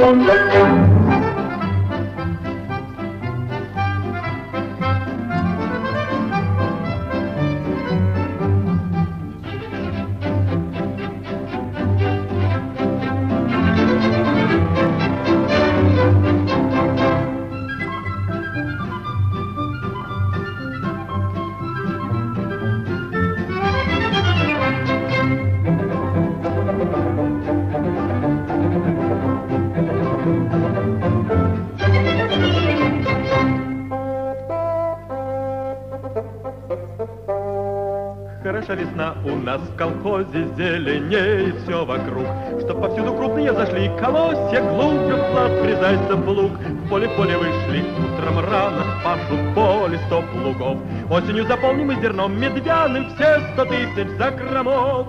Хороша весна у нас в колхозе, зеленеет все вокруг. Чтоб повсюду крупные зашли колосья, глубже вклад врезается в луг. В поле вышли утром рано, пашут поле 100 плугов. Осенью заполним мы зерном медвяным все 100 000 закромов.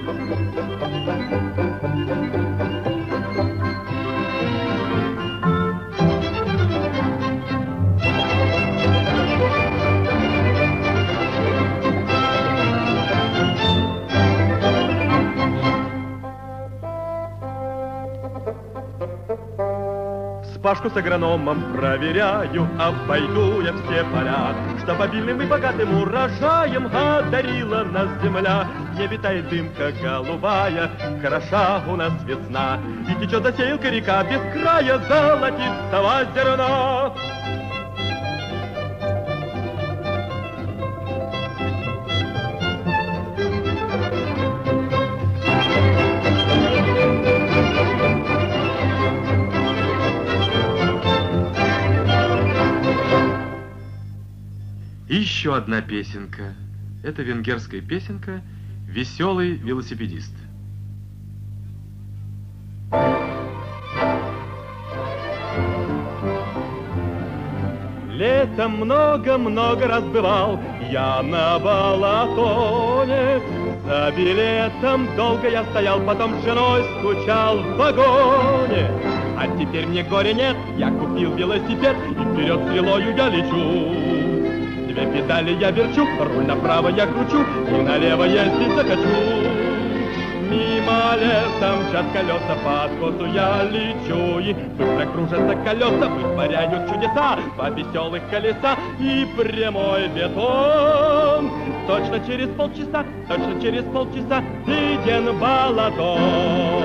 Вспашку с агрономом проверяю, обойду я все поля, чтоб обильным и богатым урожаем одарила нас земля. Не витает дымка голубая, хороша у нас весна, и течет засеялка река без края золотистого зерна. Еще одна песенка. Это венгерская песенка «Веселый велосипедист». Летом много-много раз бывал я на Балатоне. За билетом долго я стоял, потом с женой скучал в вагоне. А теперь мне горя нет, я купил велосипед, и вперед стрелою я лечу. Две педали я верчу, руль направо я кручу, и налево ездить захочу. Мимо леса мчат колеса, по откосу я лечу, и быстро кружатся колеса, вытворяют чудеса, по веселых колеса и прямой бетон. Точно через полчаса виден Балатон.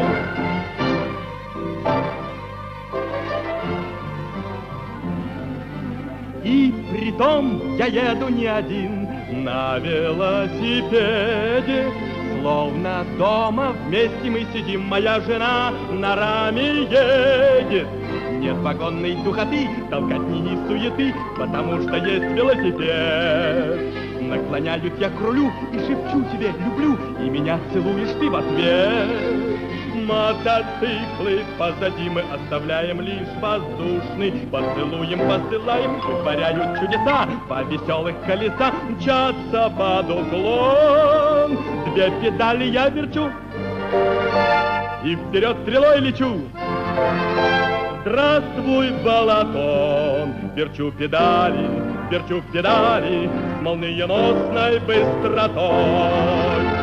И притом я еду не один на велосипеде, словно дома вместе мы сидим, моя жена на раме едет. Нет вагонной духоты, толкотни и суеты, потому что есть велосипед. Наклоняюсь я к рулю и шепчу тебе «люблю», и меня целуешь ты в ответ. Мотоциклы позади мы оставляем лишь воздушный. Поцелуем, посылаем, вытворяют чудеса, по веселых колесах мчатся под уклон. Две педали я верчу и вперед стрелой лечу. Здравствуй, Балатон! Верчу педали с молниеносной быстротой.